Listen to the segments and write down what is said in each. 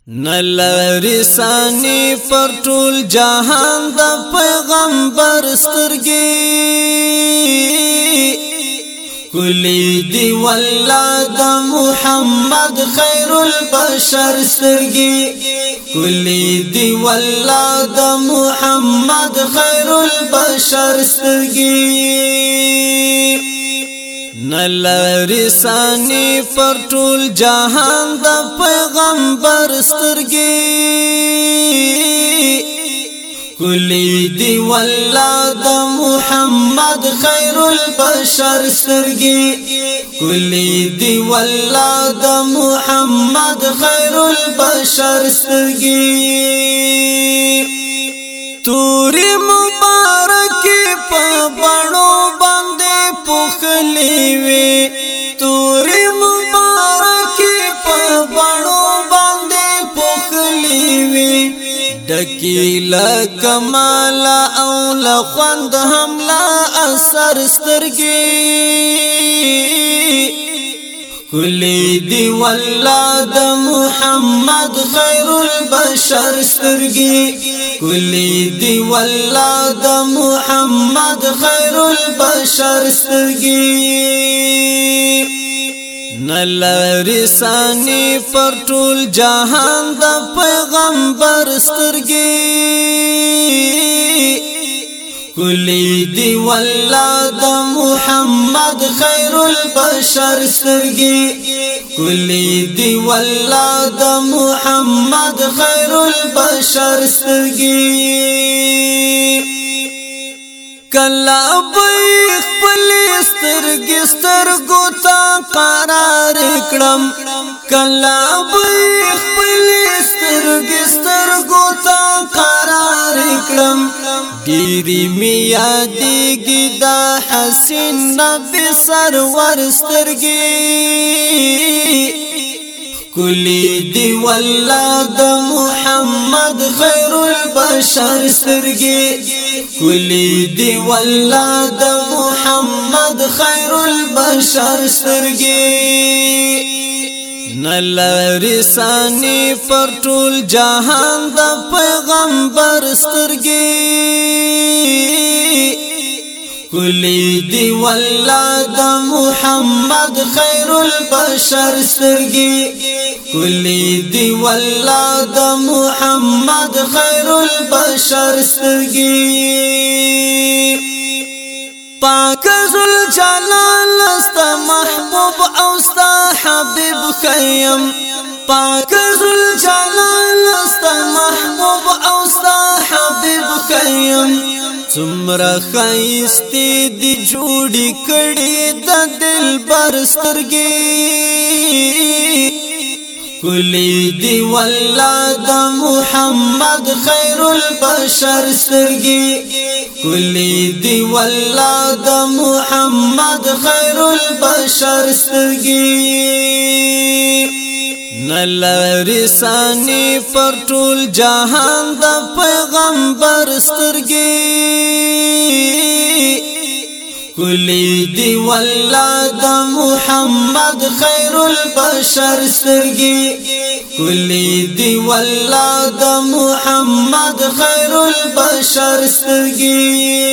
نلری ثانی پر ټول جهان د پیغمبر سترګي کلی دی والله د محمد خیر البشر سترګي کلی دی والله د محمد خیر البشر سترګي نلری ثانی پر ټول جهان د پیغمبر سترګي کلی دی والله د محمد خیر البشر سترګي کلی دی والله د محمد خیر البشر سترګي توری مبارکی په بڼو باندې پوخلی وی توری مبارکی په بڼو باندې پوخلی وی ډکی لکمال او لخوند هم لا اثر سترګي کلی دی والله د محمد خیر البشر سترګي کلی دی والله د محمد خیر البشر سترګي نلری ثانی پر ټول جهان د پیغمبر سترګي کلی دی والله د محمد خیر البشر سترګي کلی دی والله د محمد خیر البشر سترګي کلا به خپل سترګي سترګو ته قرار کړم کلا به خپل سترګي سترګو ته قرار کړم ډيري میا دیګي دا حسین نبی سرور سترګي کلی دی والله د محمد خیر البشر سترګي کلی دی والله د محمد خیر البشر سترګي نلری ثانی پر ټول جهان د پیغمبر سترګي کلی دی والله د محمد خیر البشر سترګي کلی دی والله د محمد خیر البشر سترګي پاک ذل جلال است محبوب او است حبیب خیم پاک ذل جلال است محبوب او است حبیب خیم څومره خایستی دی جوړی کړي د دلبر سترګي کلی دی والله د محمد خیر البشر سترګي کلی دی والله د محمد خیر البشر سترګي نلری ثانی پر ټول جهان د پیغمبر سترګي کلی دی والله د محمد خیر البشر سترګي کلی دی والله د محمد خیر البشر سترګي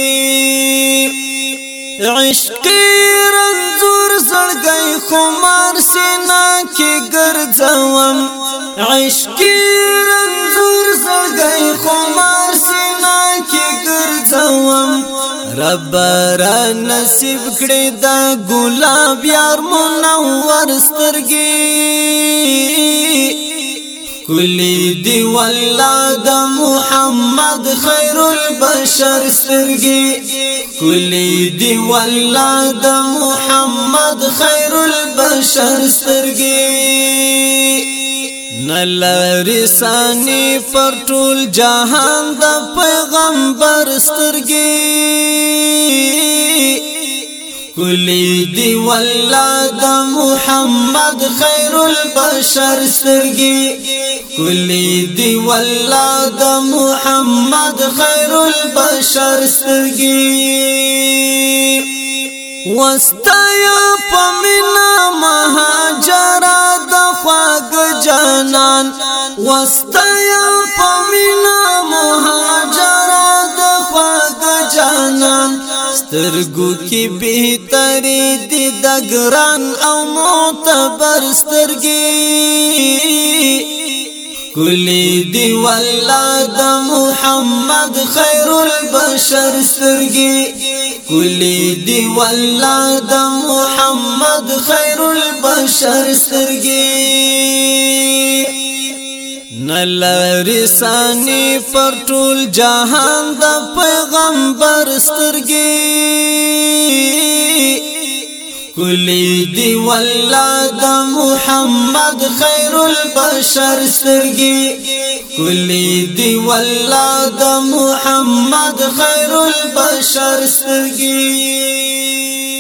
عشقی رنزور زړګي خمار سینا کې ګرځوم عشقی رنزور زړګي خمار سینا کې ګرځوم رب را نصیب کړی دا ګلاب یار منور سترګي کلی دی والله د محمد خیر البشر سترګي کلی دی والله د محمد خیر البشر سترګي نلری ثانی پر ټول جهان د پیغمبر سترګي کلی دی والله د محمد خیر البشر سترګي کلی دی والله د محمد خیر البشر سترګي وستایا پمینا مهاجر د خواږه جانان وستایا پمینا مهاجر د خواږ جانان سترګو کې بهتري دي د ګران او معتبر سترګې کلی دی والله د محمد خیر البشر سترګې کلی دی والله د محمد خیر البشر سترګې نلری سانی پر ټول جهان د پیغمبر سترګې کلی دی والله د محمد خیر البشر سترګې کلی دی والله د محمد خیر البشر سترګې